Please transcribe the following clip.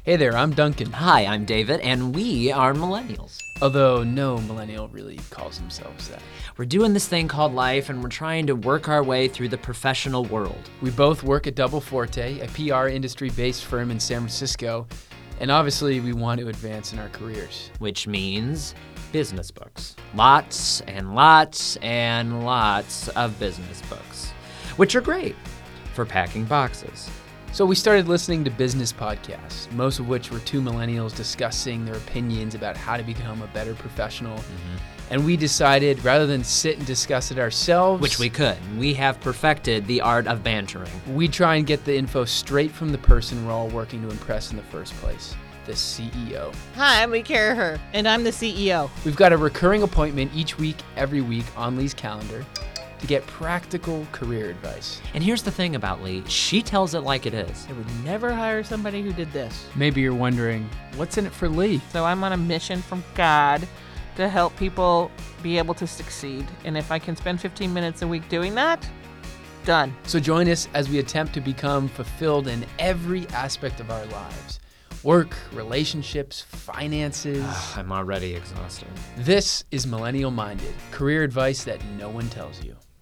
Hey there, I'm Duncan. Hi, I'm David, and we are millennials. Although no millennial really calls themselves that. We're doing this thing called life, and we're trying to work our way through the professional world. We both work at Double Forte, a PR industry-based firm in San Francisco, and obviously we want to advance in our careers. Which means business books. Lots and lots and lots of business books, which are great for packing boxes. So we started listening to business podcasts, most of which were two millennials discussing their opinions about how to become a better professional. And we decided, rather than sit and discuss it ourselves, Which we could. We have perfected the art of bantering. we try and get the info straight from the person we're all working to impress in the first place, the CEO. Hi, I'm Lee Caraher, and I'm the CEO. We've got a recurring appointment each week, every week on Lee's calendar to get practical career advice. And here's the thing about Lee. She tells it like it is. I would never hire somebody who did this. Maybe you're wondering, what's in it for Lee? So I'm on a mission from God to help people be able to succeed. And if I can spend 15 minutes a week doing that, done. So join us as we attempt to become fulfilled in every aspect of our lives. Work, relationships, finances. I'm already exhausted. This is Millennial Minded, career advice that no one tells you.